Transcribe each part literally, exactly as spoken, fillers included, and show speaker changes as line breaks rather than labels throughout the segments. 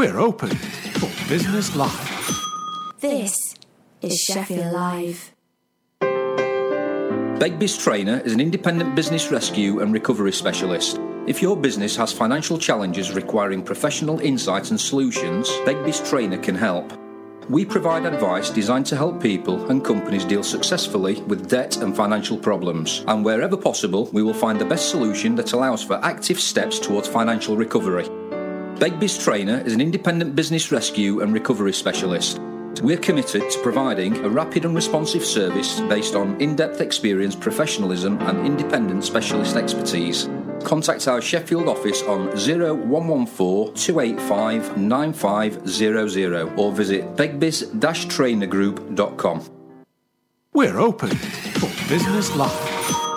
We're open for Business Live.
This is Sheffield Live.
Begbie's Trainer is an independent business rescue and recovery specialist. If your business has financial challenges requiring professional insight and solutions, Begbie's Trainer can help. We provide advice designed to help people and companies deal successfully with debt and financial problems. And wherever possible, we will find the best solution that allows for active steps towards financial recovery. Begbie's Trainer is an independent business rescue and recovery specialist. We're committed to providing a rapid and responsive service based on in-depth experience, professionalism and independent specialist expertise. Contact our Sheffield office on oh one one four, two eight five, nine five zero zero or visit begbies dash trainer group dot com.
We're open for Business Live.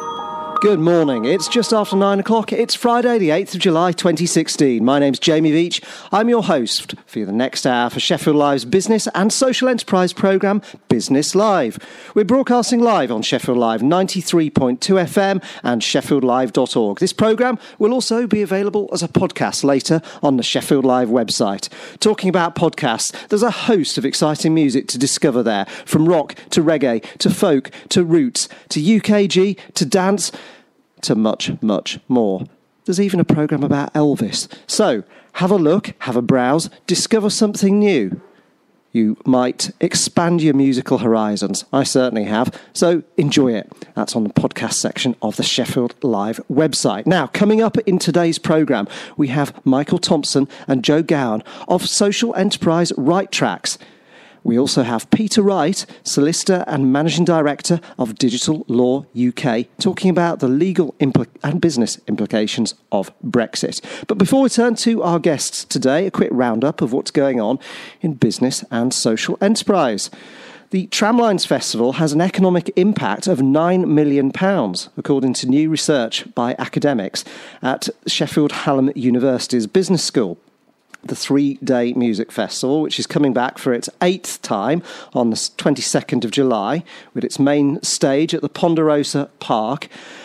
Good morning. It's just after nine o'clock. It's Friday, the eighth of July, twenty sixteen. My name's Jamie Veach. I'm your host for the next hour for Sheffield Live's business and social enterprise programme, Business Live. We're broadcasting live on Sheffield Live ninety-three point two F M and sheffield live dot org. This programme will also be available as a podcast later on the Sheffield Live website. Talking about podcasts, there's a host of exciting music to discover there, from rock to reggae to folk to roots to U K G to dance to much, much more. There's even a programme about Elvis. So, have a look, have a browse, discover something new. You might expand your musical horizons. I certainly have. So, enjoy it. That's on the podcast section of the Sheffield Live website. Now, coming up in today's programme, we have Michael Thompson and Joe Gowan of social enterprise Right Tracks. We also have Peter Wright, solicitor and managing director of Digital Law U K, talking about the legal impl- and business implications of Brexit. But before we turn to our guests today, a quick roundup of what's going on in business and social enterprise. The Tramlines Festival has an economic impact of nine million pounds, according to new research by academics at Sheffield Hallam University's Business School. The three-day music festival, which is coming back for its eighth time on the twenty-second of July, with its main stage at the Ponderosa Park,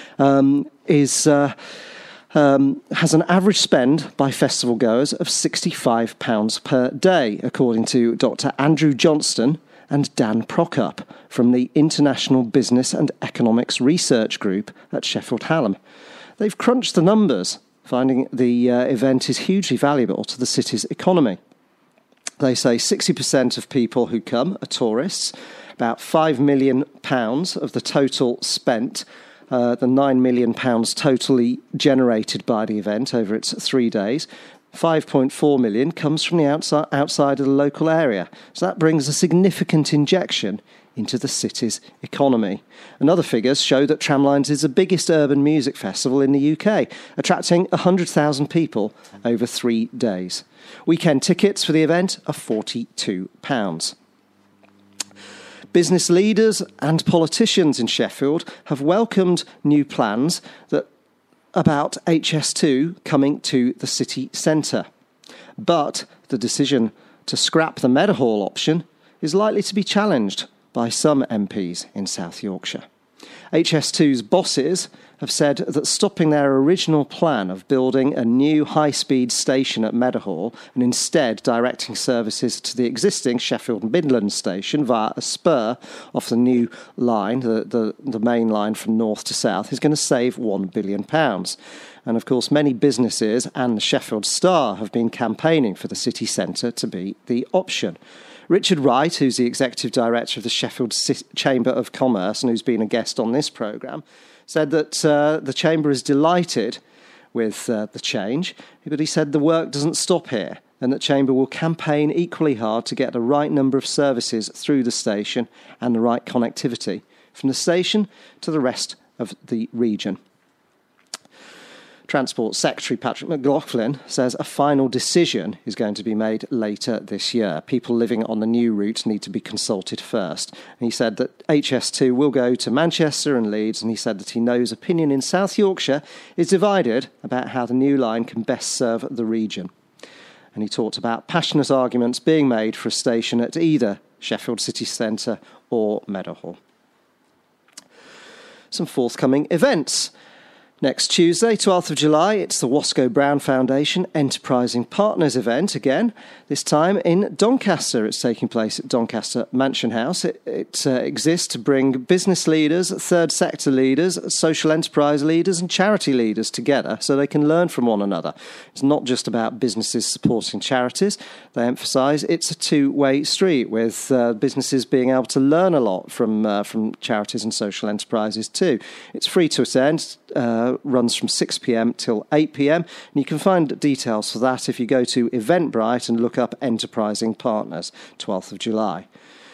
um, is uh, um, has an average spend by festival goers of sixty-five pounds per day, according to Doctor Andrew Johnston and Dan Prokop from the International Business and Economics Research Group at Sheffield Hallam. They've crunched the numbers, finding the uh, event is hugely valuable to the city's economy. They say sixty percent of people who come are tourists, about five million pounds of the total spent, uh, the nine million pounds totally generated by the event over its three days. five point four million comes from the outside, outside of the local area. So that brings a significant injection into the city's economy. And other figures show that Tramlines is the biggest urban music festival in the U K, attracting one hundred thousand people over three days. Weekend tickets for the event are forty-two pounds. Business leaders and politicians in Sheffield have welcomed new plans that about H S two coming to the city centre. But the decision to scrap the Meadowhall option is likely to be challenged by some M Ps in South Yorkshire. H S two's bosses have said that stopping their original plan of building a new high-speed station at Meadowhall and instead directing services to the existing Sheffield Midland station via a spur off the new line, the, the, the main line from north to south, is going to save one billion pounds. And of course, many businesses and the Sheffield Star have been campaigning for the city centre to be the option. Richard Wright, who's the Executive Director of the Sheffield Chamber of Commerce and who's been a guest on this programme, said that uh, the Chamber is delighted with uh, the change, but he said the work doesn't stop here and that Chamber will campaign equally hard to get the right number of services through the station and the right connectivity from the station to the rest of the region. Transport Secretary Patrick McLaughlin says a final decision is going to be made later this year. People living on the new route need to be consulted first. And he said that H S two will go to Manchester and Leeds, and he said that he knows opinion in South Yorkshire is divided about how the new line can best serve the region. And he talked about passionate arguments being made for a station at either Sheffield City Centre or Meadowhall. Some forthcoming events. Next Tuesday, twelfth of July, it's the Wasco Brown Foundation Enterprising Partners event again, this time in Doncaster. It's taking place at Doncaster Mansion House. It, it uh, exists to bring business leaders, third sector leaders, social enterprise leaders and charity leaders together so they can learn from one another. It's not just about businesses supporting charities. They emphasise it's a two-way street with uh, businesses being able to learn a lot from, uh, from charities and social enterprises too. It's free to attend. Uh, runs from six p.m. till eight p.m. and you can find details for that if you go to Eventbrite and look up Enterprising Partners, twelfth of July.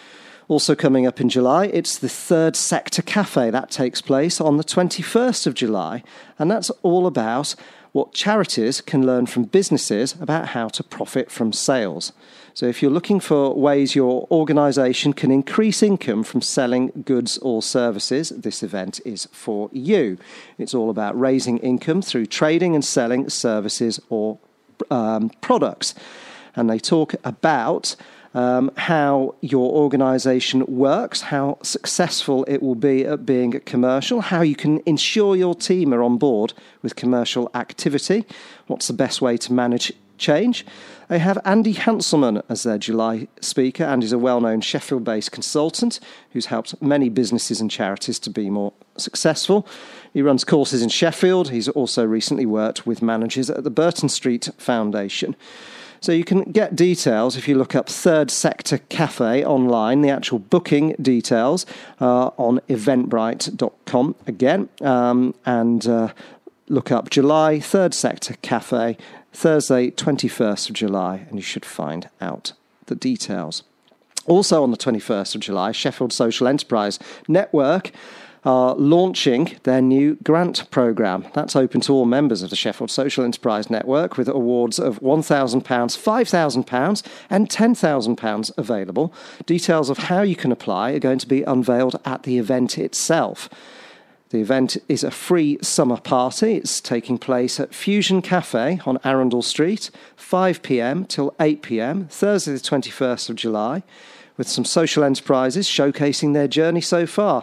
Also coming up in July, it's the Third Sector Cafe. That takes place on the twenty-first of July, and that's all about what charities can learn from businesses about how to profit from sales. So if you're looking for ways your organisation can increase income from selling goods or services, this event is for you. It's all about raising income through trading and selling services or um, products. And they talk about um, how your organisation works, how successful it will be at being a commercial, how you can ensure your team are on board with commercial activity, what's the best way to manage change. They have Andy Hanselman as their July speaker. Andy's a well-known Sheffield-based consultant who's helped many businesses and charities to be more successful. He runs courses in Sheffield. He's also recently worked with managers at the Burton Street Foundation. So you can get details if you look up Third Sector Cafe online. The actual booking details are on eventbrite dot com again. Um, and uh, look up July Third Sector Cafe, Thursday, twenty-first of July, and you should find out the details. Also on the twenty-first of July, Sheffield Social Enterprise Network are launching their new grant programme. That's open to all members of the Sheffield Social Enterprise Network, with awards of one thousand pounds, five thousand pounds and ten thousand pounds available. Details of how you can apply are going to be unveiled at the event itself. The event is a free summer party. It's taking place at Fusion Cafe on Arundel Street, five p.m. till eight p.m, Thursday the twenty-first of July, with some social enterprises showcasing their journey so far.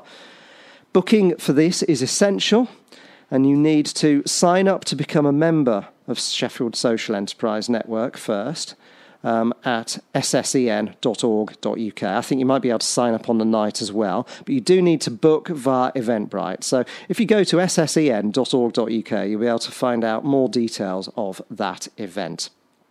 Booking for this is essential, and you need to sign up to become a member of Sheffield Social Enterprise Network first um, at s s e n dot org dot u k. I think you might be able to sign up on the night as well, but you do need to book via Eventbrite. So if you go to s s e n dot org dot u k, you'll be able to find out more details of that event.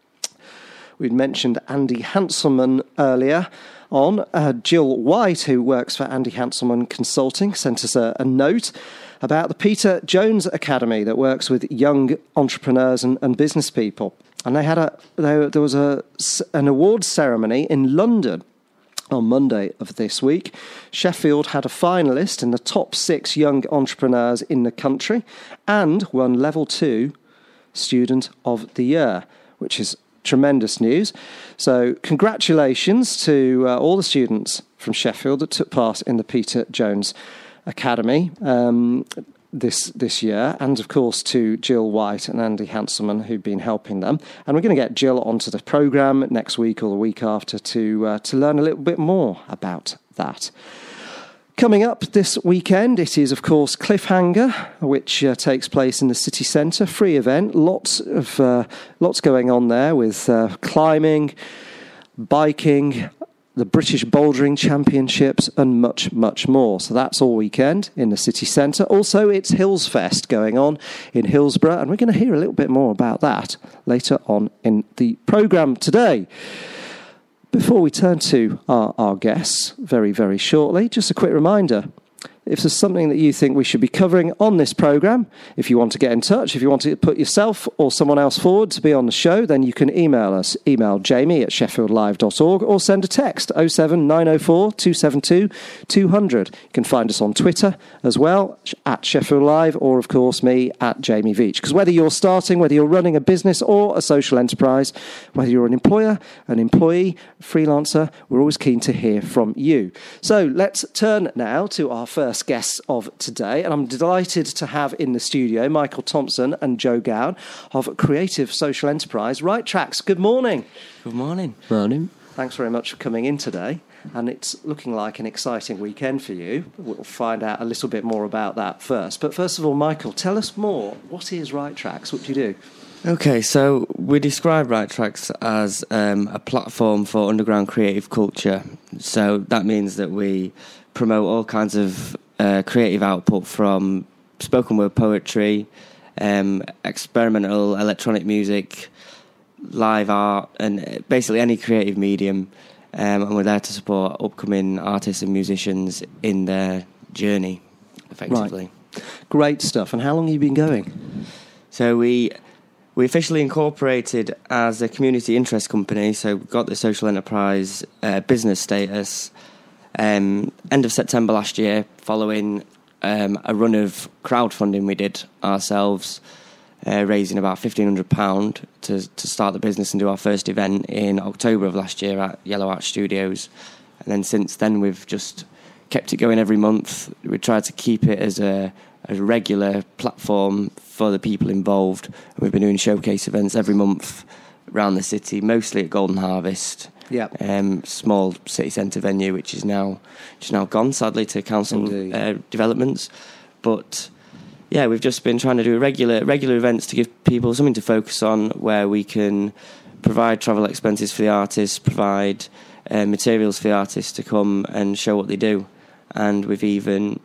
We'd mentioned Andy Hanselman earlier on. Uh, Jill White, who works for Andy Hanselman Consulting, sent us a, a note about the Peter Jones Academy that works with young entrepreneurs and, and business people. And they had a there, there was a an awards ceremony in London on Monday of this week. Sheffield had a finalist in the top six young entrepreneurs in the country and won level two Student of the Year, which is tremendous news. So congratulations to uh, all the students from Sheffield that took part in the Peter Jones Academy um, this this year, and of course to Jill White and Andy Hanselman who've been helping them. And we're going to get Jill onto the programme next week or the week after to uh, to learn a little bit more about that. Coming up this weekend, it is, of course, Cliffhanger, which uh, takes place in the city centre. Free event, lots of uh, lots going on there with uh, climbing, biking, the British Bouldering Championships, and much, much more. So that's all weekend in the city centre. Also, it's Hills Fest going on in Hillsborough, and we're going to hear a little bit more about that later on in the programme today. Before we turn to our, our guests very, very shortly, just a quick reminder. If there's something that you think we should be covering on this programme, if you want to get in touch, if you want to put yourself or someone else forward to be on the show, then you can email us. Email Jamie at sheffield live dot org or send a text oh seven nine oh four two seven two two hundred. You can find us on Twitter as well, at Sheffield Live, or of course me at Jamie Veach. Because whether you're starting, whether you're running a business or a social enterprise, whether you're an employer, an employee, freelancer, we're always keen to hear from you. So let's turn now to our first guests of today, and I'm delighted to have in the studio Michael Thompson and Joe Gowan of Creative Social Enterprise Right Tracks. Good morning.
Good morning.
Morning.
thanks very much for coming in today. And it's looking like an exciting weekend for you. We'll find out a little bit more about that first. But first of all, Michael, tell us more. What is Right Tracks? What do you do?
Okay, so we describe Right Tracks as um, a platform for underground creative culture. So that means that we promote all kinds of uh, creative output, from spoken word poetry, um, experimental electronic music, live art, and basically any creative medium. Um, and we're there to support upcoming artists and musicians in their journey, effectively.
Right. Great stuff. And how long have you been going?
So we we officially incorporated as a community interest company, so we got the social enterprise uh, business status um, end of September last year, following um, a run of crowdfunding we did ourselves, Uh, raising about fifteen hundred pounds to, to start the business and do our first event in October of last year at Yellow Arch Studios. And then since then, we've just kept it going every month. We tried to keep it as a, a regular platform for the people involved. And we've been doing showcase events every month around the city, mostly at Golden Harvest.
Yeah.
Um, small city centre venue, which is now which is now gone, sadly, to council uh, developments. But yeah, we've just been trying to do regular regular events to give people something to focus on, where we can provide travel expenses for the artists, provide uh, materials for the artists to come and show what they do. And we've even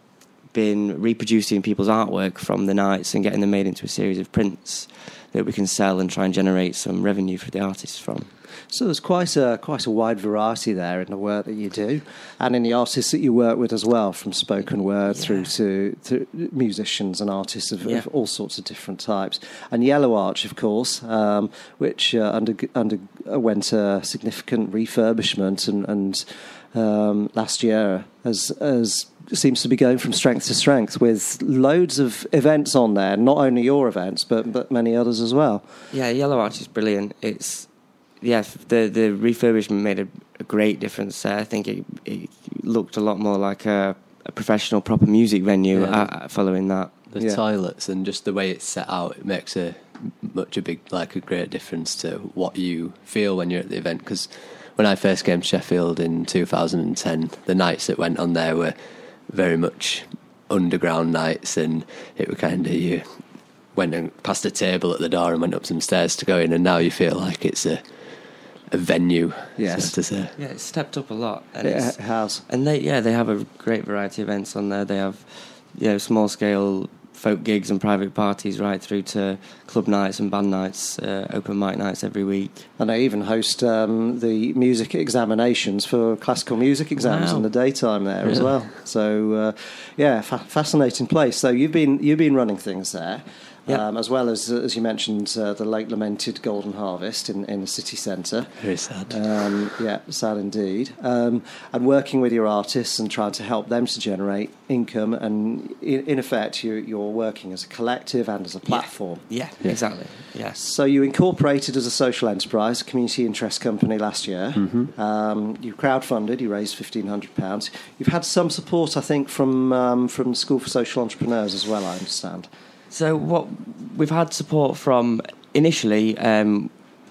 been reproducing people's artwork from the nights and getting them made into a series of prints that we can sell and try and generate some revenue for the artists from.
So there's quite a quite a wide variety there in the work that you do, and in the artists that you work with as well, from spoken word
yeah.
through to, to musicians and artists of,
yeah.
of all sorts of different types. And Yellow Arch, of course, um, which uh, under, underwent a significant refurbishment, and, and um, last year has, has seems to be going from strength to strength, with loads of events on there. Not only your events, but but many others as well.
Yeah, Yellow Arch is brilliant. It's Yeah, the the refurbishment made a, a great difference there. I think it, it looked a lot more like a, a professional, proper music venue
yeah.
uh, following that.
The
yeah.
toilets and just the way it's set out, it makes a much a big, like a great difference to what you feel when you're at the event. Because when I first came to Sheffield in two thousand ten, the nights that went on there were very much underground nights, and it were kind of you went and passed a table at the door and went up some stairs to go in, and now you feel like it's a a venue,
yes,
so to say.
Yeah, it's stepped up a lot. And
It
it's,
has.
And they, yeah, they have a great variety of events on there. They have, you know, small scale folk gigs and private parties, right through to club nights and band nights, uh, open mic nights every week.
And they even host um, the music examinations for classical music exams
Wow.
in the daytime there as
Really?
well. So, uh, yeah, fa- fascinating place. So you've been you've been running things there.
Yep.
Um, as well as, as you mentioned, uh, the late lamented Golden Harvest in, in the city centre.
Very sad.
Um, yeah, sad indeed. Um, and working with your artists and trying to help them to generate income. And in, in effect, you, you're working as a collective and as a platform.
Yeah, yeah, exactly. Yes.
So you incorporated as a social enterprise, a community interest company last year.
Mm-hmm.
Um, you crowdfunded, you raised fifteen hundred pounds. You've had some support, I think, from um, from the School for Social Entrepreneurs as well, I understand.
So what we've had support from initially, um,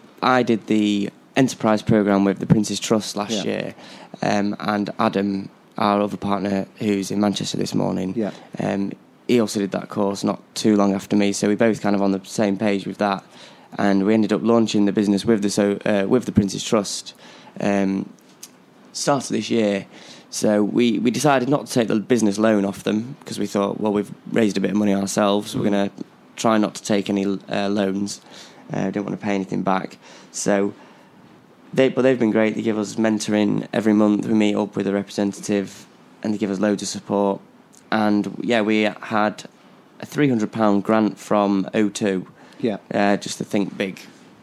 I did the enterprise program with the Prince's Trust last
Yeah.
year, um, and Adam, our other partner, who's in Manchester this morning,
Yeah.
um, he also did that course not too long after me. So we're both kind of on the same page with that, and we ended up launching the business with the so uh, with the Prince's Trust um, start of this year. So we, we decided not to take the business loan off them, because we thought, well, we've raised a bit of money ourselves. We're going to try not to take any uh, loans. Uh, don't want to pay anything back. So, they but they've been great. They give us mentoring every month. We meet up with a representative, and they give us loads of support. And yeah, we had a three hundred pounds grant from O two,
Yeah.
uh, just to Think Big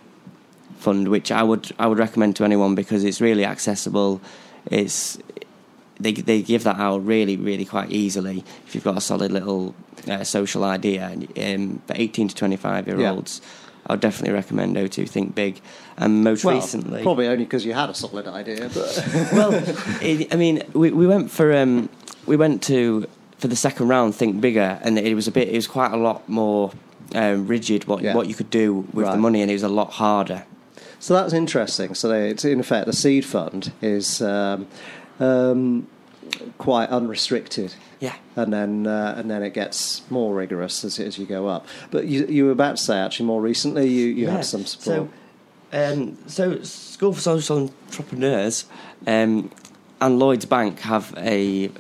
fund, which I would I would recommend to anyone, because it's really accessible. It's They they give that out really, really quite easily if you've got a solid little uh, social idea. Um, for eighteen to twenty-five-year-olds, yeah. I would definitely recommend O two Think Big. And most
well,
recently...
probably only because you had a solid idea. But
well, it, I mean, we, we went for... Um, we went to... For the second round, Think Bigger, and it was a bit... It was quite a lot more um, rigid what,
yeah.
what you could do with
right.
the money, and it was a lot harder.
So that's interesting. So they, it's in effect the seed fund is um, um, quite unrestricted.
Yeah.
And then uh, and then it gets more rigorous as as you go up. But you you were about to say actually more recently you, you
yeah.
had some support.
So, um, so School for Social Entrepreneurs um, and Lloyds Bank have a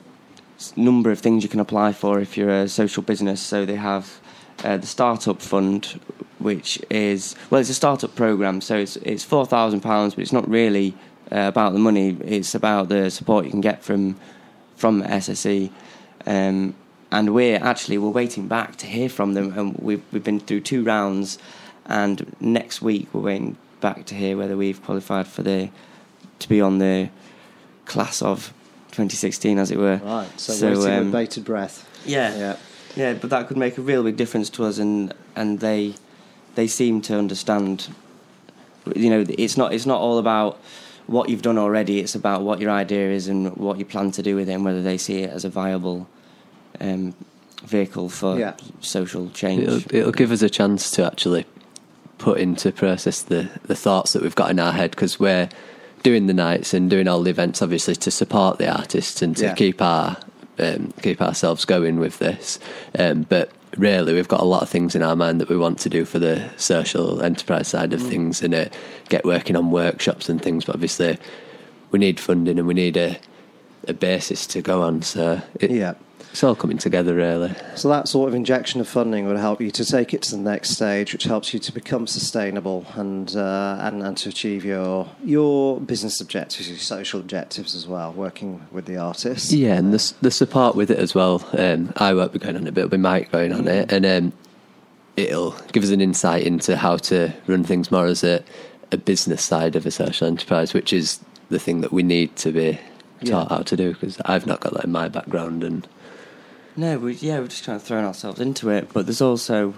number of things you can apply for if you're a social business. So they have uh, the Startup Fund, which is, well, it's a startup program. So it's it's four thousand pounds, but it's not really uh, about the money. It's about the support you can get from from S S E. Um, and we're actually we're waiting back to hear from them, and we've we've been through two rounds, and next week we're waiting back to hear whether we've qualified for the to be on the class of twenty sixteen, as it were.
Right, so,
so
waiting
um,
with bated breath.
Yeah,
yeah,
yeah. But that could make a real big difference to us, and and they they seem to understand. You know, it's not it's not all about what you've done already. It's about what your idea is and what you plan to do with it, and whether they see it as a viable um, vehicle for
yeah.
social change.
It'll, it'll give us a chance to actually put into process the, the thoughts that we've got in our head, because we're doing the nights and doing all the events obviously to support the artists and to
yeah.
keep our um, keep ourselves going with this. Um, but really, we've got a lot of things in our mind that we want to do for the social enterprise side of mm. things, and uh, get working on workshops and things. But obviously, we need funding and we need a a basis to go on. So it,
yeah.
it's all coming together, really.
So that sort of injection of funding would help you to take it to the next stage, which helps you to become sustainable and uh, and, and to achieve your your business objectives, your social objectives as well, working with the artists.
Yeah, and the, the support with it as well. Um, I won't be going on it, but it'll be Mike going on it, and um, it'll give us an insight into how to run things more as a, a business side of a social enterprise, which is the thing that we need to be taught yeah. how to do, because I've not got that in my background. And
No, we, yeah, we're just kind of throwing ourselves into it, but there's also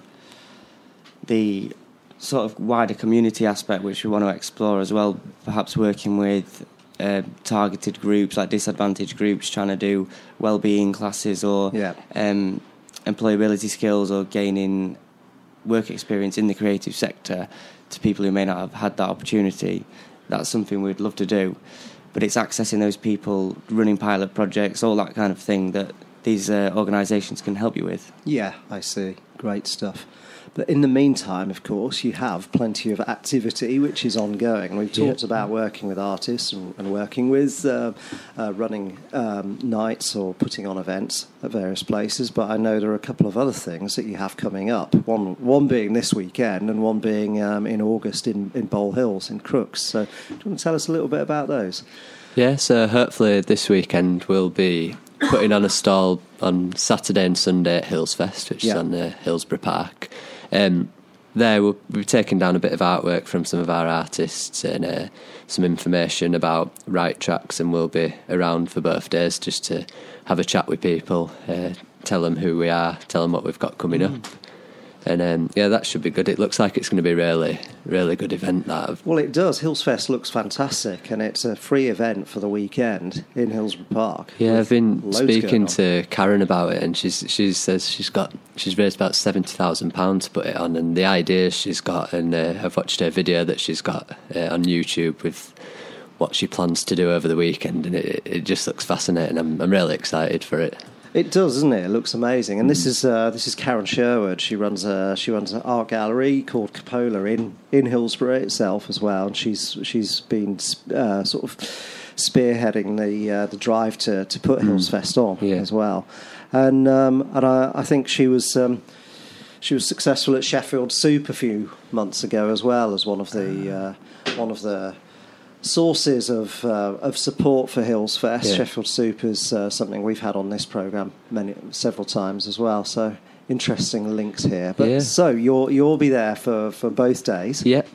the sort of wider community aspect which we want to explore as well, perhaps working with uh, targeted groups, like disadvantaged groups, trying to do well-being classes or
yeah.
um, employability skills or gaining work experience in the creative sector to people who may not have had that opportunity. That's something we'd love to do, but it's accessing those people, running pilot projects, all that kind of thing that these uh, organisations can help you with.
Yeah, I see. Great stuff. But in the meantime, of course, you have plenty of activity which is ongoing. We've talked yeah. about working with artists and, and working with uh, uh, running um, nights or putting on events at various places, but I know there are a couple of other things that you have coming up. One one being this weekend and one being um, in August in, in Bowl Hills in Crooks. So do you want to tell us a little bit about those?
Yeah, so hopefully this weekend we'll be putting on a stall on Saturday and Sunday at Hills Fest, which yeah. is on uh, Hillsborough Park. Um, there we'll be taking down a bit of artwork from some of our artists and uh, some information about Right Tracks, and we'll be around for both days just to have a chat with people, uh, tell them who we are, tell them what we've got coming mm. up. And um, yeah, that should be good. It looks like it's going to be a really, really good event. That
well, it does. Hills Fest looks fantastic, and it's a free event for the weekend in Hillsborough Park.
Yeah, I've been speaking to Karen about it, and she's she says she's got she's raised about seventy thousand pounds to put it on, and the ideas she's got, and uh, I've watched her video that she's got uh, on YouTube with what she plans to do over the weekend, and it, it just looks fascinating. I'm I'm really excited for it.
It does, doesn't it? It looks amazing. And this is uh, this is Karen Sherwood. She runs a she runs an art gallery called Cupola in, in Hillsborough itself as well. And she's she's been uh, sort of spearheading the uh, the drive to, to put mm. Hills Fest on yeah. as well. And um, and I, I think she was um, she was successful at Sheffield Soup a few months ago as well as one of the uh, one of the sources of uh, of support for Hills Fest. Yeah. Sheffield Soup is uh, something we've had on this programme many several times as well. So interesting links here. But
yeah.
so you'll you'll be there for, for both days.
Yeah.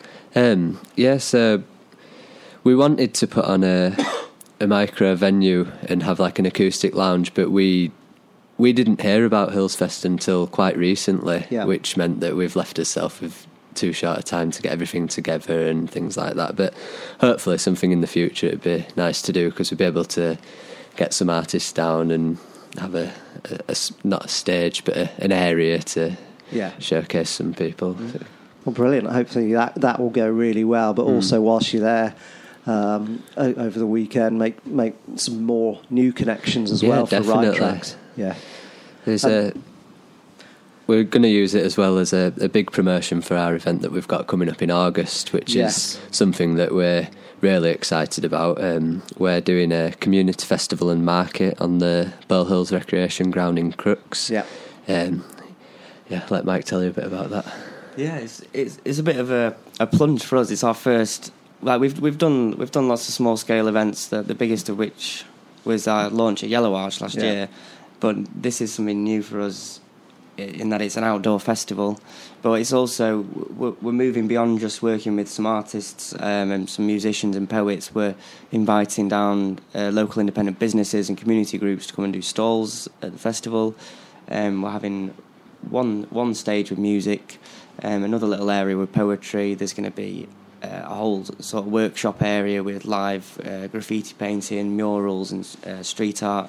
Um, yeah. So we wanted to put on a a micro venue and have like an acoustic lounge, but we we didn't hear about Hills Fest until quite recently,
yeah.
which meant that we've left ourselves with too short a time to get everything together and things like that. But hopefully something in the future it'd be nice to do, because we'd be able to get some artists down and have a, a, a not a stage but a, an area to
yeah.
showcase some people.
Mm-hmm. Well, brilliant. Hopefully that, that will go really well. But also, whilst you're there um, o- over the weekend, make make some more new connections as
Yeah,
well for
definitely.
Right Tracks. Yeah.
There's
Um,
a. We're going to use it as well as a, a big promotion for our event that we've got coming up in August, which
Yes.
is something that we're really excited about. Um, we're doing a community festival and market on the Bowl Hills Recreation Ground in Crooks.
Yeah.
Um, yeah, let Mike tell you a bit about that.
Yeah, it's it's, it's a bit of a, a plunge for us. It's our first. Like we've we've done we've done lots of small scale events. The, the biggest of which was our launch at Yellow Arch last
Yeah.
year. But this is something new for us, in that it's an outdoor festival, but it's also we're, we're moving beyond just working with some artists um, and some musicians and poets. We're inviting down uh, local independent businesses and community groups to come and do stalls at the festival. Um, we're having one one stage with music, um, another little area with poetry. There's going to be uh, a whole sort of workshop area with live uh, graffiti painting, murals and uh, street art.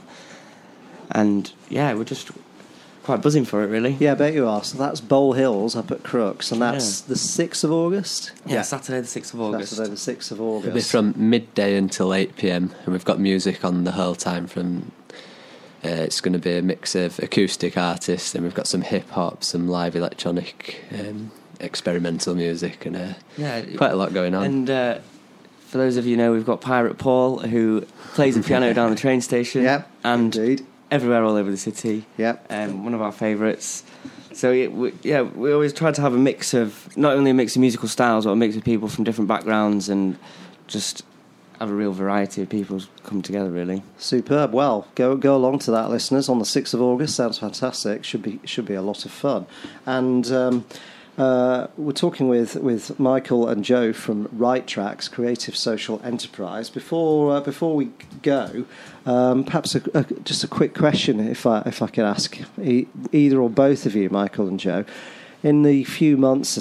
And yeah, we're just quite buzzing for it, really.
Yeah, I bet you are. So that's Bowl Hills up at Crooks, and that's
Yeah.
the sixth of August?
Yeah, Saturday the sixth of August.
Saturday the sixth of
It'll be
August.
from midday until eight p.m. and we've got music on the whole time. From uh, it's going to be a mix of acoustic artists, and we've got some hip hop, some live electronic, um, experimental music, and uh,
Yeah,
quite a lot going on.
And uh, for those of you who know, we've got Pirate Paul, who plays the piano down the train station.
Yeah,
and
indeed.
everywhere all over the city.
Yeah.
Um, one of our favourites. So it, we, yeah, we always try to have a mix of, not only a mix of musical styles, but a mix of people from different backgrounds, and just have a real variety of people come together, really.
Superb. Well, go go along to that, listeners, on the sixth of August. Sounds fantastic. Should be should be a lot of fun. And um, uh, we're talking with, with Michael and Joe from Right Tracks, Creative Social Enterprise. Before uh, before we go, um, perhaps a, a, just a quick question, if I if I could ask e- either or both of you, Michael and Joe. In the few months,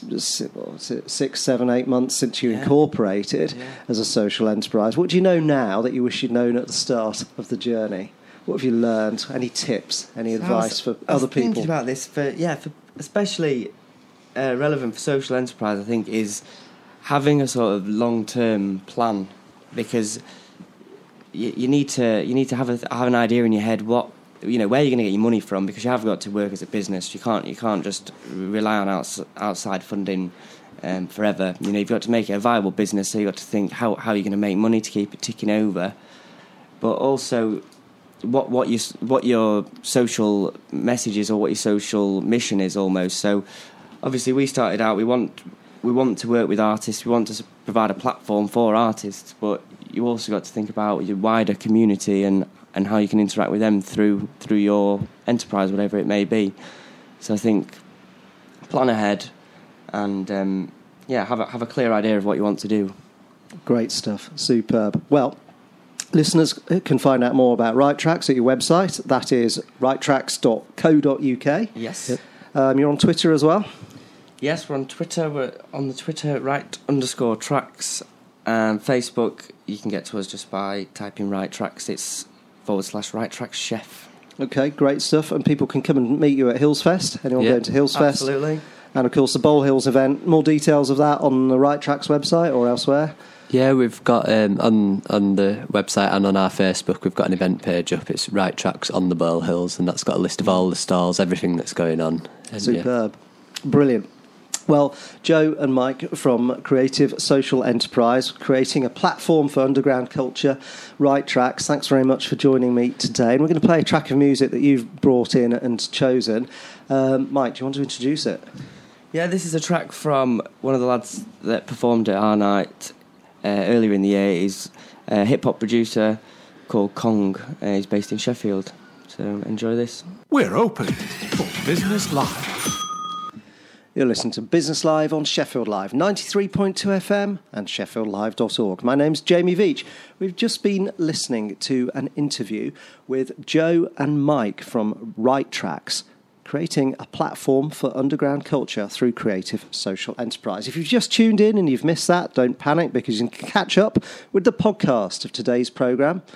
six, seven, eight months since you
Yeah.
incorporated
Yeah.
as a social enterprise, what do you know now that you wish you'd known at the start of the journey? What have you learned? Any tips? Any
I was-
advice for
I was
other people?
thinking about this for yeah, for especially uh, relevant for social enterprise. I think is having a sort of long-term plan, because you, you need to you need to have a have an idea in your head what you know where you're going to get your money from, because you have got to work as a business. You can't you can't just rely on outs, outside funding um, forever. You know, you've got to make it a viable business. So you've got to think how how you're going to make money to keep it ticking over, but also what what you what your social message is, or what your social mission is, almost. So obviously we started out, we want we want to work with artists, we want to provide a platform for artists, but you also got to think about your wider community and and how you can interact with them through through your enterprise, whatever it may be. So I think plan ahead, and um, yeah, have a, have a clear idea of what you want to do.
Great stuff. Superb. Well, listeners can find out more about Right Tracks at your website. That is right tracks dot co dot uk.
Yes.
Um, you're on Twitter as well?
Yes, we're on Twitter. We're on the Twitter, right underscore tracks. And Facebook, you can get to us just by typing Right Tracks. It's forward slash Right Tracks Chef.
Okay, great stuff. And people can come and meet you at Hillsfest. Anyone
Yeah,
going to Hillsfest?
Absolutely.
And of course, the Bowl Hills event. More details of that on the Right Tracks website or elsewhere?
Yeah, we've got um, on on the website and on our Facebook, we've got an event page up. It's Right Tracks on the Bowl Hills, and that's got a list of all the stalls, everything that's going on. And, yeah.
Superb. Brilliant. Well, Joe and Mike from Creative Social Enterprise, creating a platform for underground culture, Right Tracks. Thanks very much for joining me today. And we're going to play a track of music that you've brought in and chosen. Um, Mike, do you want to introduce it?
Yeah, this is a track from one of the lads that performed at our night uh, earlier in the year. He's a hip-hop producer called Kong. Uh, he's based in Sheffield. So enjoy this.
We're open for Business Live.
You're listening to Business Live on Sheffield Live, ninety-three point two F M and sheffield live dot org. My name's Jamie Veach. We've just been listening to an interview with Joe and Mike from Right Tracks, creating a platform for underground culture through creative social enterprise. If you've just tuned in and you've missed that, don't panic, because you can catch up with the podcast of today's programme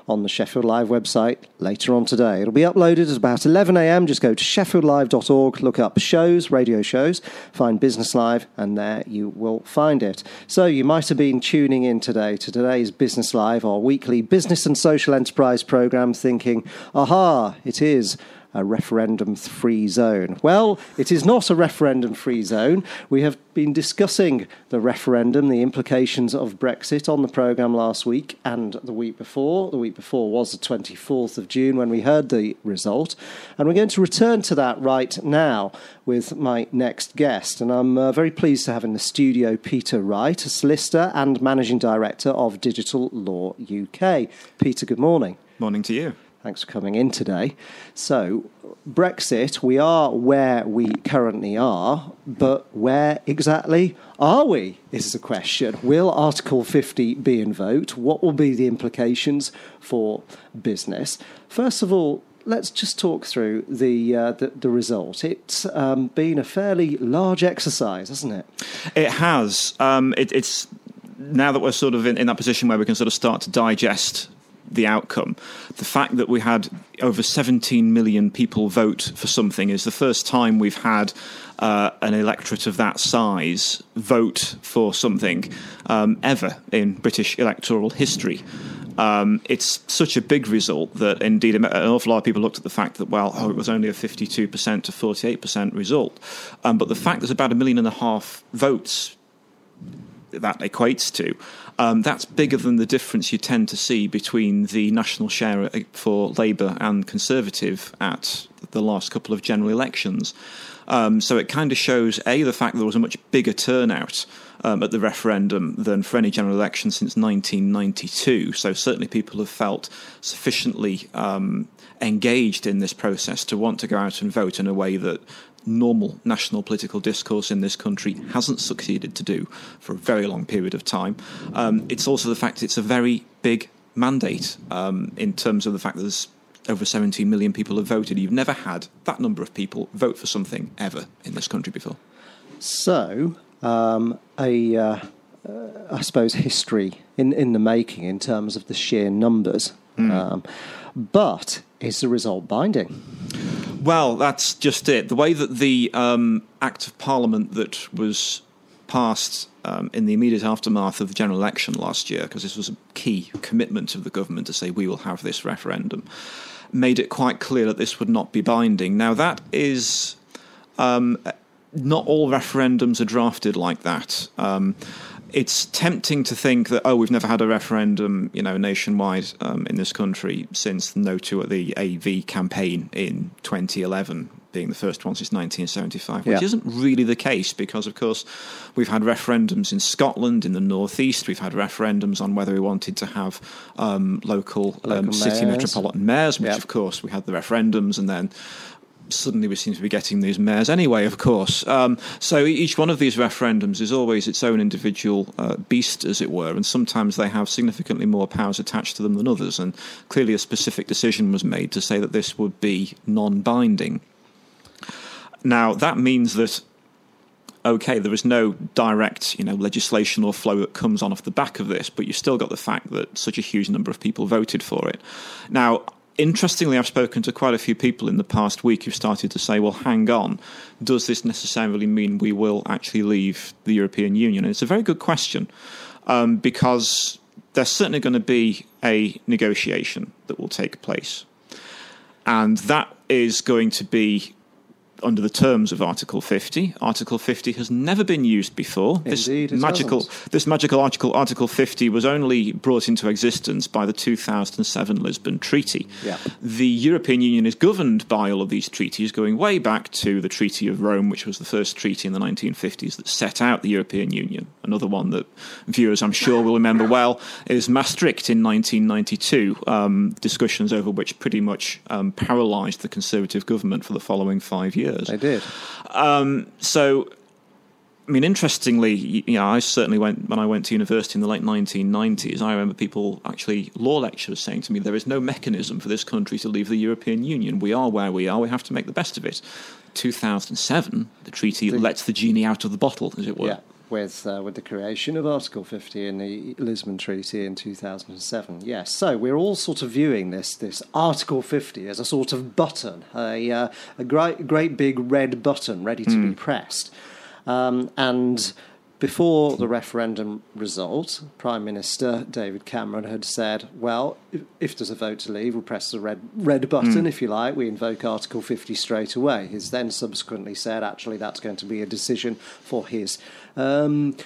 on the Sheffield Live website later on today. It'll be uploaded at about eleven a.m. Just go to sheffield live dot org, look up shows, radio shows, find Business Live, and there you will find it. So you might have been tuning in today to today's Business Live, our weekly business and social enterprise programme, thinking, aha, it is a referendum-free zone. Well, it is not a referendum-free zone. We have been discussing the referendum, the implications of Brexit on the programme last week and the week before. The week before was the twenty-fourth of June when we heard the result. And we're going to return to that right now with my next guest. And I'm uh, very pleased to have in the studio Peter Wright, a solicitor and managing director of Digital Law U K. Peter, good morning.
Morning to you.
Thanks for coming in today. So, Brexit, we are where we currently are, but where exactly are we, is the question. Will Article fifty be in vote? What will be the implications for business? First of all, let's just talk through the uh, the, the result. It's um, been a fairly large exercise, hasn't it?
It has. Um, it, it's now that we're sort of in, in that position where we can sort of start to digest the outcome. The fact that we had over seventeen million people vote for something is the first time we've had uh, an electorate of that size vote for something um, ever in British electoral history. Um, it's such a big result that indeed an awful lot of people looked at the fact that, well, oh, it was only a fifty-two percent to forty-eight percent result. Um, but the fact there's about a million and a half votes that equates to, um, that's bigger than the difference you tend to see between the national share for Labour and Conservative at the last couple of general elections. Um, so it kind of shows, A, the fact that there was a much bigger turnout um, at the referendum than for any general election since nineteen ninety-two. So certainly people have felt sufficiently um, engaged in this process to want to go out and vote in a way that normal national political discourse in this country hasn't succeeded to do for a very long period of time. Um, it's also the fact it's a very big mandate um, in terms of the fact that there's over seventeen million people have voted. You've never had that number of people vote for something ever in this country before. So, um, a, uh, uh, I suppose, history in, in the making in terms of the sheer numbers. Mm. Um, but is the result binding? Well, that's just it. The way that the um, Act of Parliament that was passed um, in the immediate aftermath of the general election last year, because this was a key commitment of the government to say we will have this referendum, made it quite clear that this would not be binding. Now, that is... Um, not all referendums are drafted like that. Um, it's tempting to think that, oh, we've never had a referendum, you know, nationwide um, in this country since the No to the A V campaign in twenty eleven, being the first one since nineteen seventy-five, which yeah. isn't really the case because, of course, we've had referendums in Scotland, in the northeast. We've had referendums on whether we wanted to have um, local, local um, city metropolitan mayors, which, yep. of course, we had the referendums and then suddenly we seem to be getting these mayors anyway, of course. Um, so each one of these referendums is always its own individual uh, beast, as it were, and sometimes they have significantly more powers attached to them than others, and clearly a specific decision was made to say that this would be non-binding. Now, that means that, OK, there is no direct, you know, legislation or flow that comes on off the back of this, but you've still got the fact that such a huge number of people voted for it. Now, interestingly, I've spoken to quite a few people in the past week who've started to say, well, hang on, does this necessarily mean we will actually leave the European Union? And it's a very good question, um, because there's certainly going to be a negotiation that will take place. And that is going to be under the terms of Article fifty. Article fifty has never been used before.
Indeed,
this magical,
doesn't.
this magical article, Article fifty, was only brought into existence by the two thousand seven Lisbon Treaty.
Yeah.
The European Union is governed by all of these treaties, going way back to the Treaty of Rome, which was the first treaty in the nineteen fifties that set out the European Union. Another one that viewers, I'm sure, will remember well is Maastricht in nineteen ninety-two, um, discussions over which pretty much um, paralysed the Conservative government for the following five years.
They did.
Um, so, I mean, interestingly, you know, I certainly went, when I went to university in the late nineteen nineties, I remember people, actually law lecturers, saying to me, there is no mechanism for this country to leave the European Union. We are where we are. We have to make the best of it. two thousand seven, the treaty the, lets the genie out of the bottle, as it were.
Yeah. with uh, with the creation of Article fifty in the Lisbon Treaty in two thousand seven. Yes, so we're all sort of viewing this this Article fifty as a sort of button, a uh, a great great big red button ready to mm. be pressed, um, and. Before the referendum result, Prime Minister David Cameron had said, well, if, if there's a vote to leave, we'll press the red red button, mm. if you like. We invoke Article fifty straight away. He's then subsequently said, actually, that's going to be a decision for his um,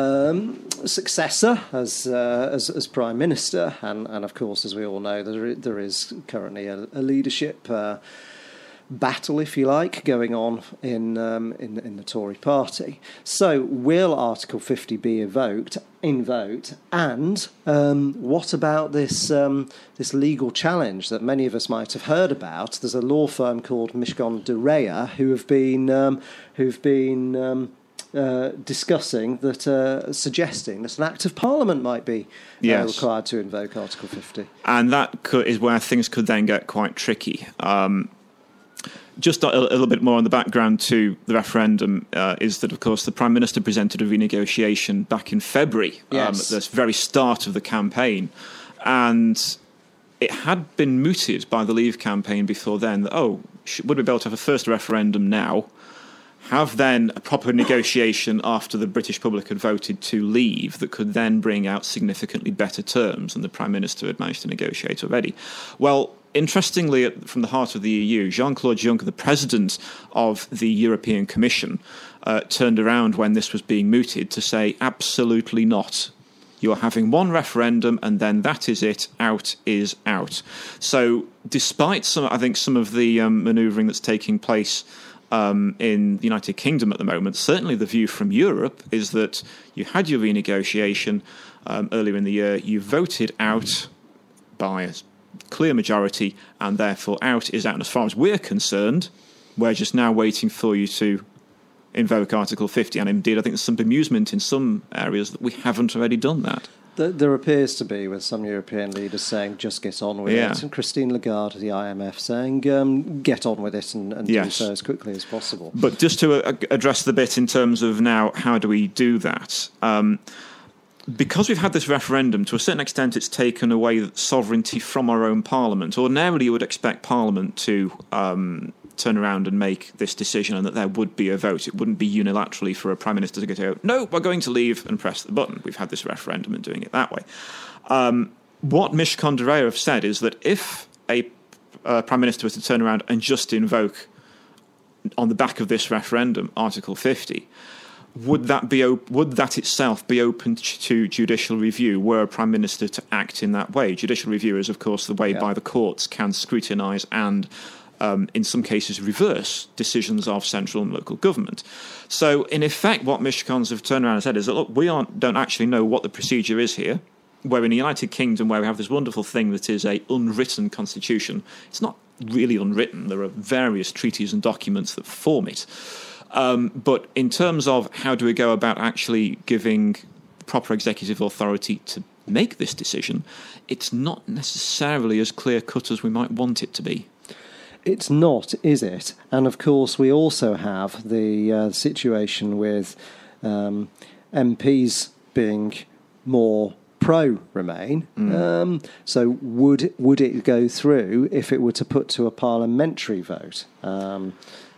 um, successor as, uh, as as Prime Minister. And, and, of course, as we all know, there, there is currently a, a leadership uh battle, if you like, going on in um, in, in the Tory party. So, will Article fifty be invoked? Invoked, and um, what about this um, this legal challenge that many of us might have heard about? There's a law firm called Mishcon de Reya who have been um, who've been um, uh, discussing that, uh, suggesting that an Act of Parliament might be uh,
yes.
required to invoke Article fifty,
and that could, is where things could then get quite tricky. Um, Just a, a little bit more on the background to the referendum uh, is that, of course, the Prime Minister presented a renegotiation back in February,
yes.
um, at the very start of the campaign. And it had been mooted by the Leave campaign before then that, oh, should, would we be able to have a first referendum now, have then a proper negotiation after the British public had voted to leave that could then bring out significantly better terms than the Prime Minister had managed to negotiate already. Well, interestingly, from the heart of the E U, Jean-Claude Juncker, the president of the European Commission, uh, turned around when this was being mooted to say, absolutely not. You're having one referendum and then that is it. Out is out. So despite some, I think, some of the um, manoeuvring that's taking place um, in the United Kingdom at the moment, certainly the view from Europe is that you had your renegotiation um, earlier in the year, you voted out by a clear majority, and therefore out is out. And as far as we're concerned, we're just now waiting for you to invoke Article fifty. And indeed, I think there's some bemusement in some areas that we haven't already done that.
There appears to be, with some European leaders saying, just get on with
yeah.
it. And Christine Lagarde of the I M F saying, um, get on with it and, and
yes.
do so as quickly as possible.
But just to uh, address the bit in terms of now, how do we do that? Um, Because we've had this referendum, to a certain extent it's taken away sovereignty from our own Parliament. Ordinarily you would expect Parliament to um, turn around and make this decision and that there would be a vote. It wouldn't be unilaterally for a Prime Minister to go, no, we're going to leave and press the button. We've had this referendum and doing it that way. Um, what Mishcon de Reya have said is that if a uh, Prime Minister was to turn around and just invoke, on the back of this referendum, Article fifty, Would that be op- would that itself be open to judicial review were a Prime Minister to act in that way? Judicial review is, of course, the way
yeah.
by the courts can scrutinise and, um, in some cases, reverse decisions of central and local government. So, in effect, what Mishcons have turned around and said is that, look, we aren't, don't actually know what the procedure is here. We're in the United Kingdom where we have this wonderful thing that is a unwritten constitution. It's not really unwritten. There are various treaties and documents that form it. Um, but in terms of how do we go about actually giving proper executive authority to make this decision, it's not necessarily as clear-cut as we might want it to be.
It's not, is it? And of course, we also have the uh, situation with um, M Ps being more pro-Remain. Mm. Um, so would would it go through if it were to put to a parliamentary vote? Um,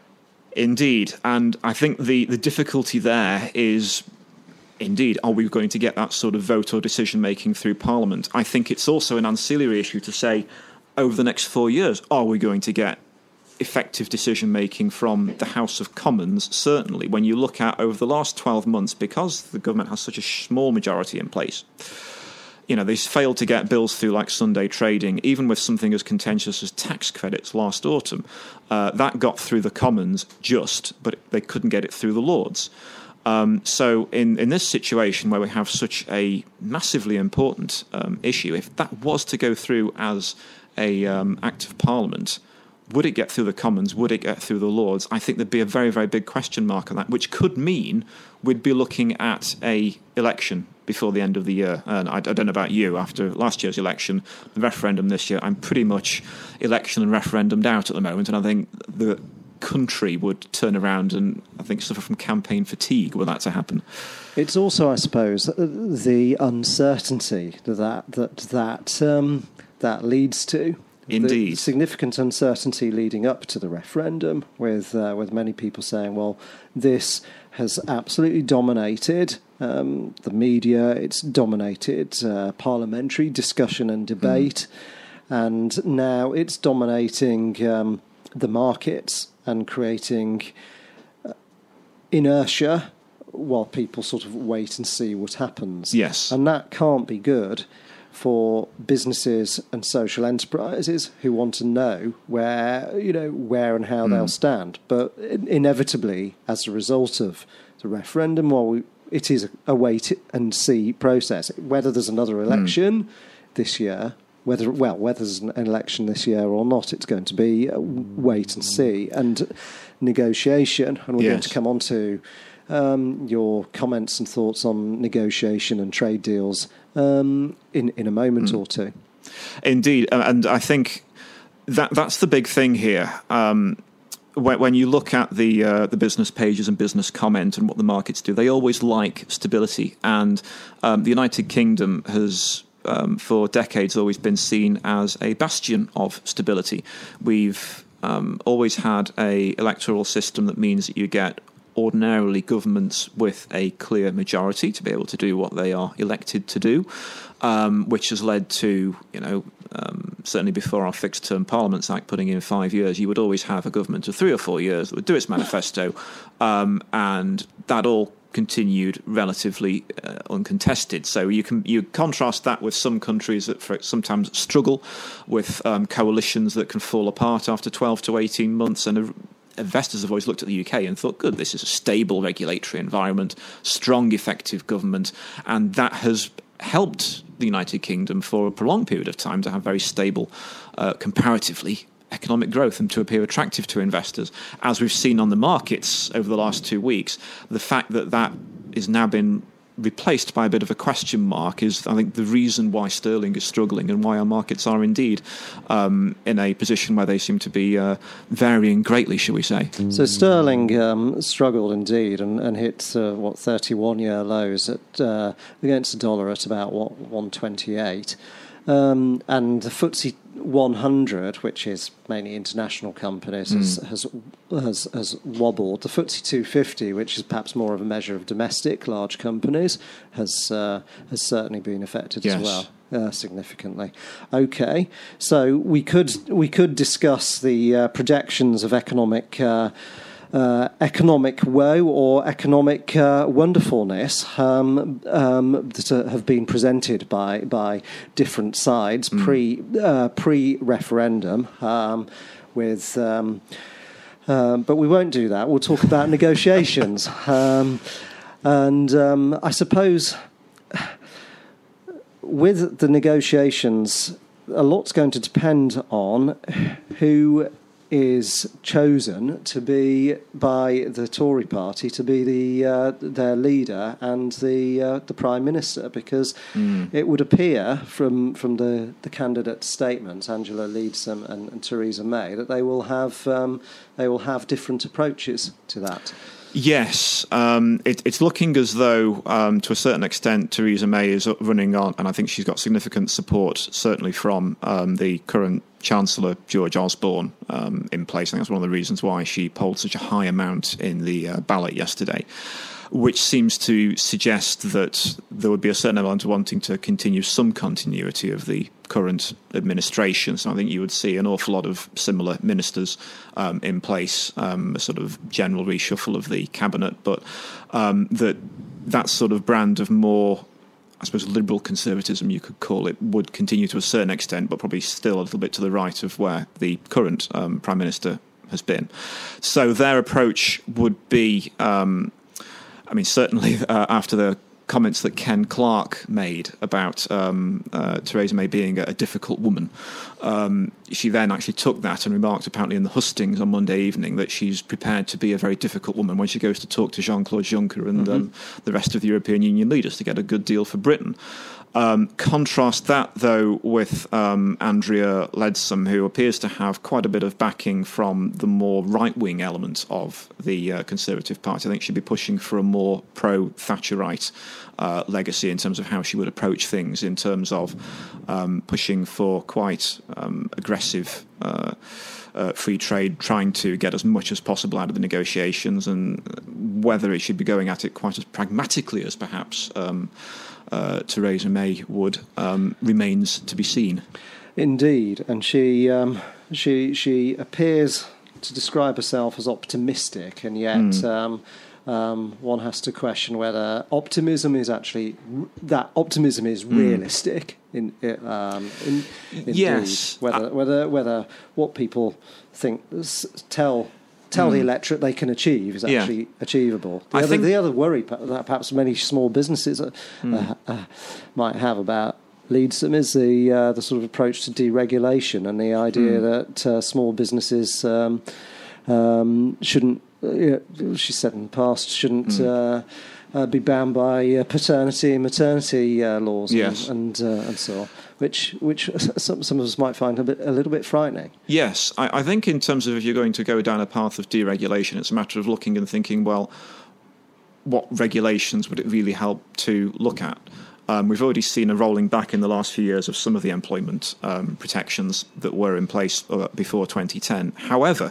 Indeed, and I think the, the difficulty there is, indeed, are we going to get that sort of vote or decision-making through Parliament? I think it's also an ancillary issue to say, over the next four years, are we going to get effective decision-making from the House of Commons? Certainly, when you look at over the last twelve months, because the government has such a small majority in place, you know, they failed to get bills through like Sunday trading, even with something as contentious as tax credits last autumn. Uh, that got through the Commons just, but they couldn't get it through the Lords. Um, so in, in this situation where we have such a massively important um, issue, if that was to go through as a um, Act of Parliament, would it get through the Commons? Would it get through the Lords? I think there'd be a very, very big question mark on that, which could mean we'd be looking at a election before the end of the year. And I, I don't know about you, after last year's election, the referendum this year, I'm pretty much election and referendumed out at the moment, and I think the country would turn around and, I think, suffer from campaign fatigue were that to happen.
It's also, I suppose, the uncertainty that that that um, that leads to.
Indeed,
the significant uncertainty leading up to the referendum, with uh, with many people saying, "Well, this has absolutely dominated um, the media. It's dominated uh, parliamentary discussion and debate, mm. and now it's dominating um, the markets and creating uh, inertia." While people sort of wait and see what happens.
Yes.
And that can't be good for businesses and social enterprises who want to know where, you know, where and how mm. they'll stand. But inevitably, as a result of the referendum, while we, it is a wait and see process, whether there's another election mm. this year, whether well, whether there's an election this year or not, it's going to be a wait and see and negotiation. And we're
yes.
going to come on to Um, your comments and thoughts on negotiation and trade deals um, in in a moment mm. or two.
Indeed, and I think that that's the big thing here. Um, when, when you look at the uh, the business pages and business comment and what the markets do, they always like stability, and um, the United Kingdom has. Um, for decades, always been seen as a bastion of stability. We've um, always had a electoral system that means that you get ordinarily governments with a clear majority to be able to do what they are elected to do, um, which has led to, you know, um, certainly before our Fixed Term Parliaments Act putting in five years, you would always have a government of three or four years that would do its manifesto, um, and that all continued relatively uh, uncontested. So you can you contrast that with some countries that for, sometimes struggle with um, coalitions that can fall apart after twelve to eighteen months, and a, investors have always looked at the U K and thought, good, this is a stable regulatory environment, strong, effective government, and that has helped the United Kingdom for a prolonged period of time to have very stable, uh, comparatively, economic growth and to appear attractive to investors. As we've seen on the markets over the last two weeks, the fact that that is now been replaced by a bit of a question mark is, I think, the reason why sterling is struggling and why our markets are indeed um, in a position where they seem to be uh, varying greatly, shall we say.
So sterling um, struggled indeed and, and hit, uh, what, thirty-one-year lows at uh, against the dollar at about, what, one twenty-eight. Um, and the F T S E one hundred, which is mainly international companies, mm. has, has has has wobbled. The F T S E two fifty, which is perhaps more of a measure of domestic large companies, has uh, has certainly been affected
yes.
as well. Uh, significantly. Okay, so we could we could discuss the uh, projections of economic. Uh, Uh, economic woe or economic uh, wonderfulness um, um, that uh, have been presented by by different sides mm. pre uh, pre referendum. Um, with, um, uh, but we won't do that. We'll talk about negotiations, um, and um, I suppose with the negotiations, a lot's going to depend on who is chosen to be by the Tory party to be the uh, their leader and the uh, the Prime Minister, because mm. it would appear from from the, the candidate statements, Angela Leadsom and, and Theresa May, that they will have um, they will have different approaches to that.
Yes, um, it, it's looking as though, um, to a certain extent, Theresa May is running on, and I think she's got significant support, certainly from um, the current Chancellor, George Osborne, um, in place. I think that's one of the reasons why she polled such a high amount in the uh, ballot yesterday, which seems to suggest that there would be a certain amount of wanting to continue some continuity of the current administration. So I think you would see an awful lot of similar ministers um, in place, um, a sort of general reshuffle of the cabinet, but um, that that sort of brand of more, I suppose, liberal conservatism, you could call it, would continue to a certain extent, but probably still a little bit to the right of where the current um, Prime Minister has been. So their approach would be, um, I mean, certainly uh, after the comments that Ken Clarke made about um, uh, Theresa May being a, a difficult woman. Um, she then actually took that and remarked, apparently in the hustings on Monday evening, that she's prepared to be a very difficult woman when she goes to talk to Jean-Claude Juncker and mm-hmm. um, the rest of the European Union leaders to get a good deal for Britain. Um, contrast that, though, with um, Andrea Leadsom, who appears to have quite a bit of backing from the more right-wing element of the uh, Conservative Party. I think she'd be pushing for a more pro-Thatcherite uh, legacy in terms of how she would approach things, in terms of um, pushing for quite um, aggressive uh, uh, free trade, trying to get as much as possible out of the negotiations, and whether it should be going at it quite as pragmatically as perhaps Um, Uh, Theresa May would um, remains to be seen.
Indeed, and she um, she she appears to describe herself as optimistic, and yet mm. um, um, one has to question whether optimism is actually that optimism is mm. realistic. In, um, in indeed.
Yes,
whether
uh,
whether whether what people think tell. Tell the electorate they can achieve is actually yeah. achievable. The
I
other,
think
the other worry that perhaps many small businesses uh, mm. uh, uh, might have about Leadsom is the uh, the sort of approach to deregulation, and the idea mm. that uh, small businesses um, um, shouldn't, uh, she said in the past, shouldn't mm. uh, uh, be bound by uh, paternity and maternity uh, laws
yes.
and and, uh, and so on. Which, which some some of us might find a bit, a little bit frightening.
Yes, I, I think in terms of if you're going to go down a path of deregulation, it's a matter of looking and thinking, well, what regulations would it really help to look at? Um, we've already seen a rolling back in the last few years of some of the employment um, protections that were in place before twenty ten. However,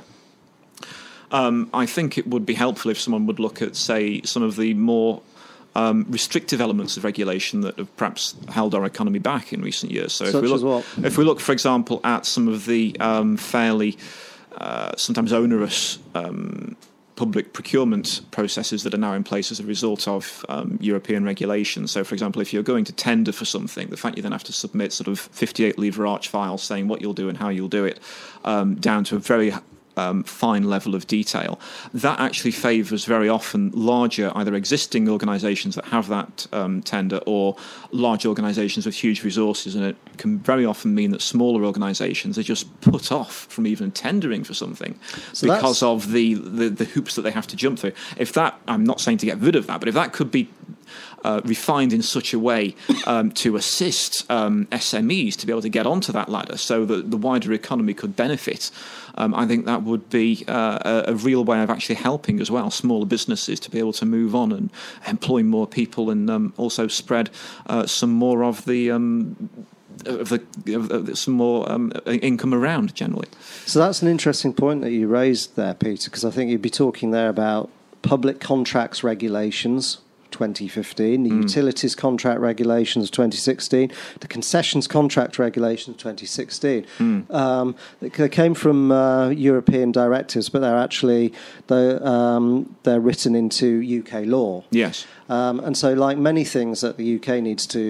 um, I think it would be helpful if someone would look at, say, some of the more Um, restrictive elements of regulation that have perhaps held our economy back in recent years. So
Such
if we look,
as what?
if we look, for example, at some of the um, fairly uh, sometimes onerous um, public procurement processes that are now in place as a result of um, European regulation. So, for example, if you're going to tender for something, the fact you then have to submit sort of fifty-eight lever arch files saying what you'll do and how you'll do it, um, down to a very Um, fine level of detail, that actually favours very often larger, either existing organisations that have that um, tender, or large organisations with huge resources, and it can very often mean that smaller organisations are just put off from even tendering for something so because of the, the, the hoops that they have to jump through. If that, I'm not saying to get rid of that, but if that could be Uh, refined in such a way um, to assist um, S M Es to be able to get onto that ladder so that the wider economy could benefit, um, I think that would be uh, a, a real way of actually helping as well smaller businesses to be able to move on and employ more people, and um, also spread uh, some more of the um, of the of the, some more um, income around generally.
So that's an interesting point that you raised there, Peter, because I think you'd be talking there about public contracts regulations twenty fifteen, the mm. utilities contract regulations of twenty sixteen, the concessions contract regulations of twenty sixteen. Mm. Um, they came from uh, European directives, but they're actually they're, um, they're written into U K law.
Yes.
Um, and so, like many things that the U K needs to,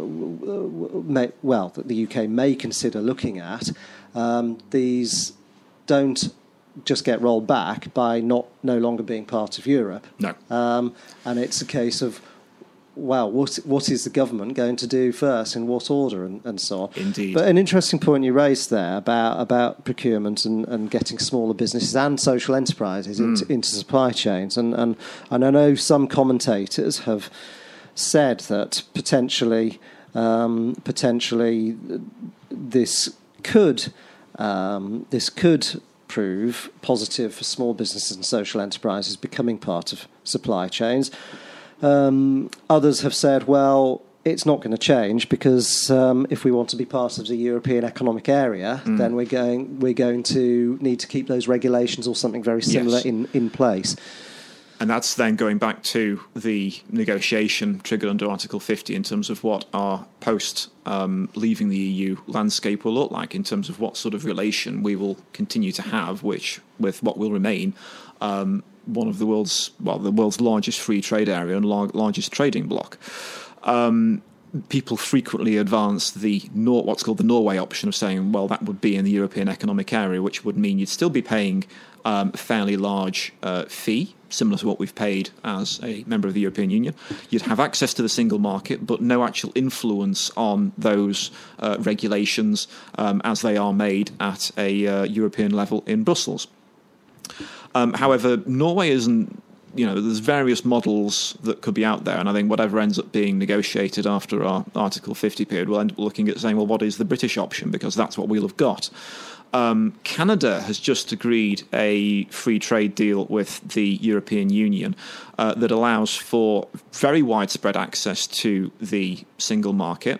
uh, well, that the U K may consider looking at, um, these don't just get rolled back by not no longer being part of Europe.
No.
Um, and it's a case of, well, what what is the government going to do first, in what order, and, and so on.
Indeed.
But an interesting point you raised there about, about procurement and, and getting smaller businesses and social enterprises mm. into, into supply chains. And, and, and I know some commentators have said that potentially, um, potentially this could um, this could prove positive for small businesses and social enterprises becoming part of supply chains. Um, others have said, well, it's not going to change because um, if we want to be part of the European Economic Area, mm. then we're going we're going to need to keep those regulations or something very similar
yes.
in, in place.
And that's then going back to the negotiation triggered under Article fifty in terms of what our post um, leaving the E U landscape will look like, in terms of what sort of relation we will continue to have, which with what will remain um, one of the world's well the world's largest free trade area and lar- largest trading bloc. Um, people frequently advance the Nor- what's called the Norway option of saying, well, that would be in the European Economic Area, which would mean you'd still be paying um, a fairly large uh, fee, similar to what we've paid as a member of the European Union. You'd have access to the single market, but no actual influence on those uh, regulations um, as they are made at a uh, European level in Brussels. Um, however, Norway isn't you know, there's various models that could be out there, and I think whatever ends up being negotiated after our Article fifty period, we'll end up looking at saying, well, what is the British option? Because that's what we'll have got. Um, Canada has just agreed a free trade deal with the European Union uh, that allows for very widespread access to the single market.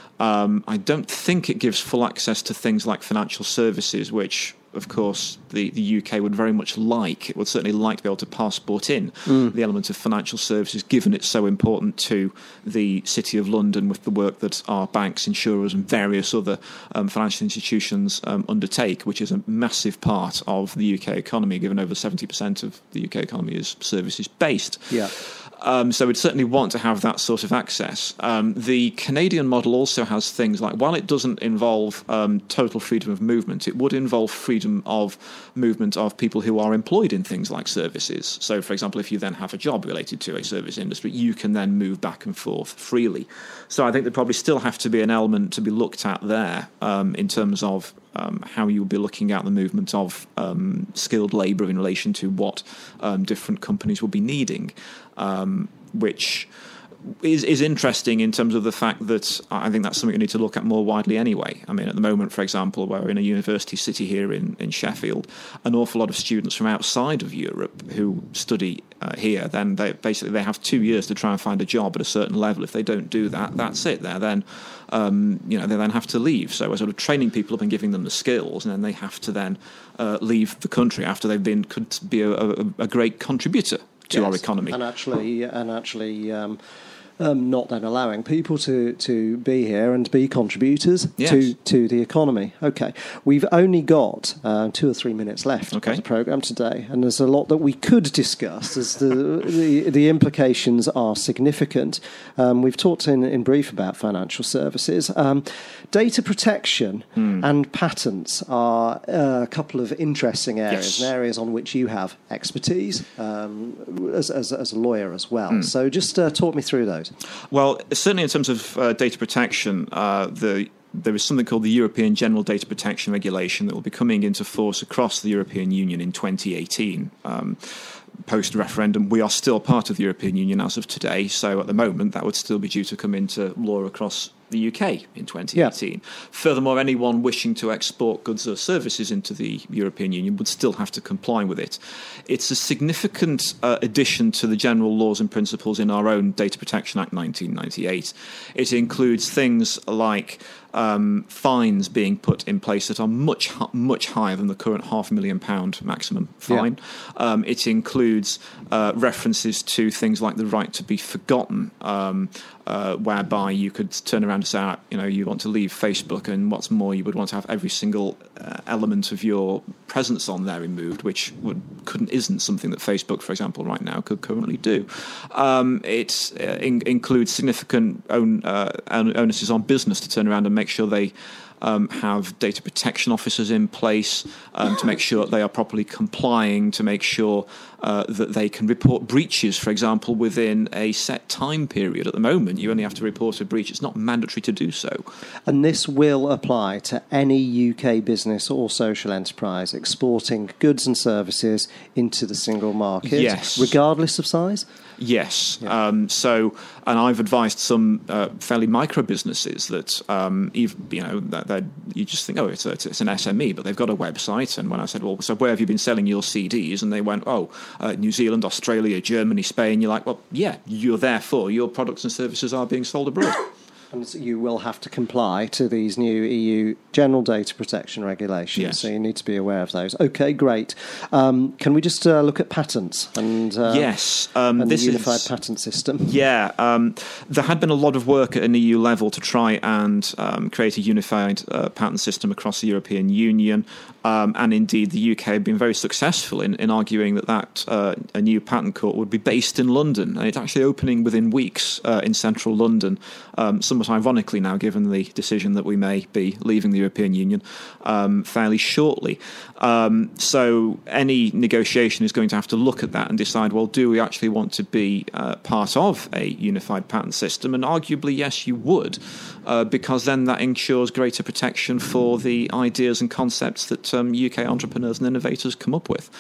Um, I don't think it gives full access to things like financial services, which, of course, the, the U K would very much like. It would certainly like to be able to passport in mm. the element of financial services, given it's so important to the City of London with the work that our banks, insurers and various other um, financial institutions um, undertake, which is a massive part of the U K economy, given over seventy percent of the U K economy is services-based.
Yeah.
Um, so we'd certainly want to have that sort of access. Um, the Canadian model also has things like, while it doesn't involve um, total freedom of movement, it would involve freedom of movement of people who are employed in things like services. So, for example, if you then have a job related to a service industry, you can then move back and forth freely. So I think there'd probably still have to be an element to be looked at there um, in terms of Um, how you will be looking at the movement of um, skilled labour in relation to what um, different companies will be needing, um, which is, is interesting in terms of the fact that I think that's something you need to look at more widely anyway. I mean, at the moment, for example, we're in a university city here in, in Sheffield, an awful lot of students from outside of Europe who study uh, here, then they basically they have two years to try and find a job at a certain level. If they don't do that, that's it. They're then Um, you know, they then have to leave. So we're sort of training people up and giving them the skills, and then they have to then uh, leave the country after they've been could be a, a, a great contributor to
yes.
our economy.
And actually, and actually. Um, Um, not then allowing people to, to be here and be contributors
yes.
to, to the economy. Okay, we've only got uh, two or three minutes left
okay.
of the programme today, and there's a lot that we could discuss as the the, the implications are significant. Um, we've talked in, in brief about financial services. Um, data protection mm. and patents are uh, a couple of interesting areas,
yes.
and areas on which you have expertise um, as, as, as a lawyer as well.
Mm.
So just uh, talk me through those.
Well, certainly in terms of uh, data protection, uh, the there is something called the European General Data Protection Regulation that will be coming into force across the European Union in twenty eighteen. Um, Post-referendum, we are still part of the European Union as of today, so at the moment that would still be due to come into law across the U K in twenty eighteen. Yeah. Furthermore, anyone wishing to export goods or services into the European Union would still have to comply with it. It's a significant uh, addition to the general laws and principles in our own Data Protection Act nineteen ninety-eight. It includes things like um, fines being put in place that are much, much higher than the current half a million pound maximum fine. Yeah. Um, it includes uh, references to things like the right to be forgotten, um, Uh, whereby you could turn around and say, you know, you want to leave Facebook, and what's more, you would want to have every single uh, element of your presence on there removed, which would, couldn't isn't something that Facebook, for example, right now could currently do. Um, it uh, in, includes significant own, uh, onuses on business to turn around and make sure they Um, have data protection officers in place um, to make sure that they are properly complying, to make sure uh, that they can report breaches, for example, within a set time period. At the moment, you only have to report a breach. It's not mandatory to do so.
And this will apply to any U K business or social enterprise exporting goods and services into the single market,
yes,
regardless of size?
Yes.
Yeah.
Um, so, and I've advised some uh, fairly micro businesses that, um, even, you know, that, that you just think, oh, it's, a, it's an S M E, but they've got a website. And when I said, well, so where have you been selling your C Ds? And they went, oh, uh, New Zealand, Australia, Germany, Spain. You're like, well, yeah, you're therefore your products and services are being sold abroad.
And so you will have to comply to these new E U general data protection regulations.
Yes.
So you need to be aware of those. Okay, great. Um, can we just uh, look at patents and uh,
yes, um,
and
this
the unified
is,
patent system?
Yeah, um, there had been a lot of work at an E U level to try and um, create a unified uh, patent system across the European Union. Um, and indeed, the U K have been very successful in, in arguing that, that uh, a new patent court would be based in London. And it's actually opening within weeks uh, in central London, um, somewhat ironically now, given the decision that we may be leaving the European Union um, fairly shortly. Um, so any negotiation is going to have to look at that and decide, well, do we actually want to be uh, part of a unified patent system? And arguably, yes, you would, uh, because then that ensures greater protection for the ideas and concepts that Um, U K entrepreneurs and innovators come up with.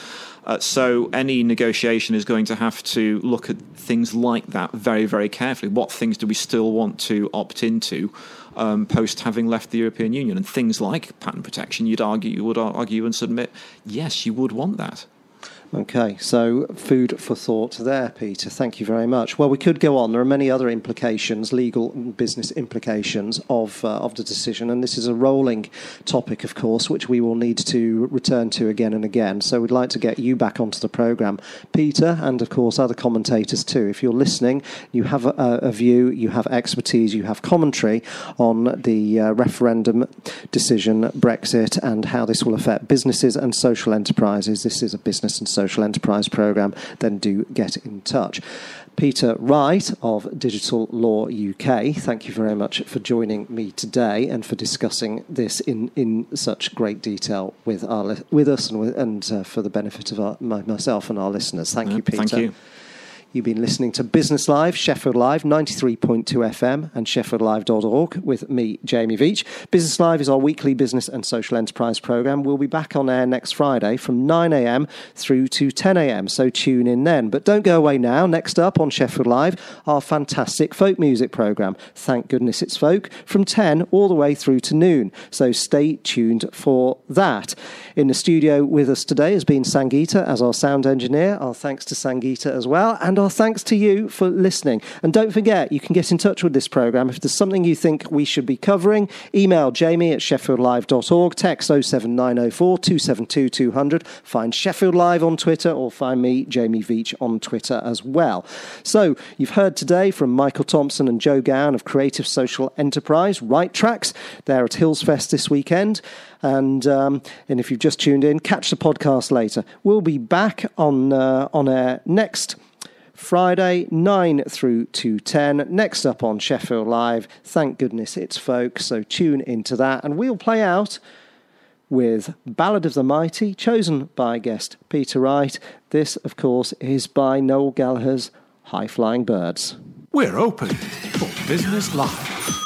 Uh, so any negotiation is going to have to look at things like that very, very carefully. What things do we still want to opt into um, post having left the European Union? And things like patent protection, you'd argue, you would argue and submit, yes, you would want that.
Okay, so food for thought there, Peter. Thank you very much. Well, we could go on. There are many other implications, legal and business implications of uh, of the decision, and this is a rolling topic, of course, which we will need to return to again and again. So we'd like to get you back onto the programme, Peter, and of course other commentators too. If you're listening, you have a, a view, you have expertise, you have commentary on the uh, referendum decision, Brexit, and how this will affect businesses and social enterprises. This is a business and social Social Enterprise Programme, then do get in touch. Peter Wright of Digital Law U K, thank you very much for joining me today and for discussing this in, in such great detail with our with us and with, and uh, for the benefit of our, my, myself and our listeners. Thank
yeah,
you, Peter.
Thank you.
You've been listening to Business Live, Sheffield Live, ninety-three point two F M and sheffield live dot org with me, Jamie Veitch. Business Live is our weekly business and social enterprise programme. We'll be back on air next Friday from nine a m through to ten a m, so tune in then. But don't go away now. Next up on Sheffield Live, our fantastic folk music programme. Thank goodness it's folk, from ten all the way through to noon. So stay tuned for that. In the studio with us today has been Sangeeta as our sound engineer. Our thanks to Sangeeta as well, and our thanks to you for listening. And don't forget, you can get in touch with this programme. If there's something you think we should be covering, email jamie at sheffield live dot org, text oh seven nine oh four two seven two two hundred, find Sheffield Live on Twitter, or find me, Jamie Veitch, on Twitter as well. So, you've heard today from Michael Thompson and Joe Gowan of Creative Social Enterprise, Right Tracks. They're at Hillsfest this weekend. And um, and if you've just tuned in, catch the podcast later. We'll be back on uh, on air next Friday, nine through to ten. Next up on Sheffield Live, thank goodness it's folk, so tune into that. And we'll play out with Ballad of the Mighty, chosen by guest Peter Wright. This, of course, is by Noel Gallagher's High Flying Birds.
We're open for Business Live.